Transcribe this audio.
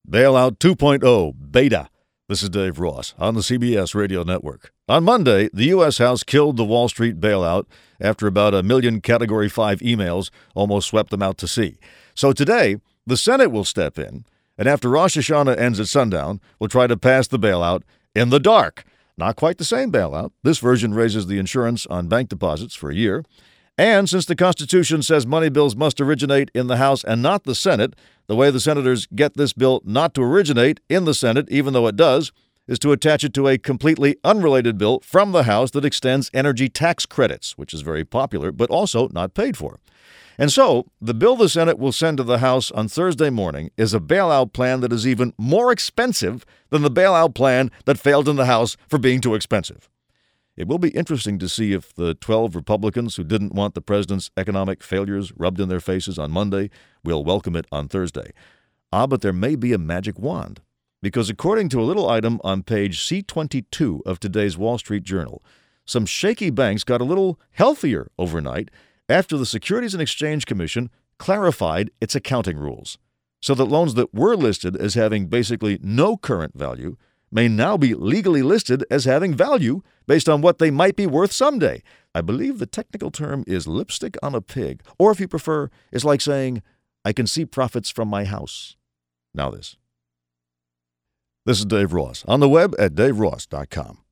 Bailout 2.0 Beta. This is Dave Ross on the CBS Radio Network. On Monday, the U.S. House killed the Wall Street bailout after about 1 million Category 5 emails almost swept them out to sea. So today, the Senate will step in, and after Rosh Hashanah ends at sundown, will try to pass the bailout in the dark. Not quite the same bailout. This version raises the insurance on bank deposits for a year. And since the Constitution says money bills must originate in the House and not the Senate, the way the senators get this bill not to originate in the Senate, even though it does, is to attach it to a completely unrelated bill from the House that extends energy tax credits, which is very popular, but also not paid for. And so, the bill the Senate will send to the House on Thursday morning is a bailout plan that is even more expensive than the bailout plan that failed in the House for being too expensive. It will be interesting to see if the 12 Republicans who didn't want the president's economic failures rubbed in their faces on Monday will welcome it on Thursday. But there may be a magic wand, because according to a little item on page C22 of today's Wall Street Journal, some shaky banks got a little healthier overnight after the Securities and Exchange Commission clarified its accounting rules, so that loans that were listed as having basically no current value may now be legally listed as having value based on what they might be worth someday. I believe the technical term is lipstick on a pig, or if you prefer, is like saying, I can see profits from my house. Now this. This is Dave Ross, on the web at daveross.com.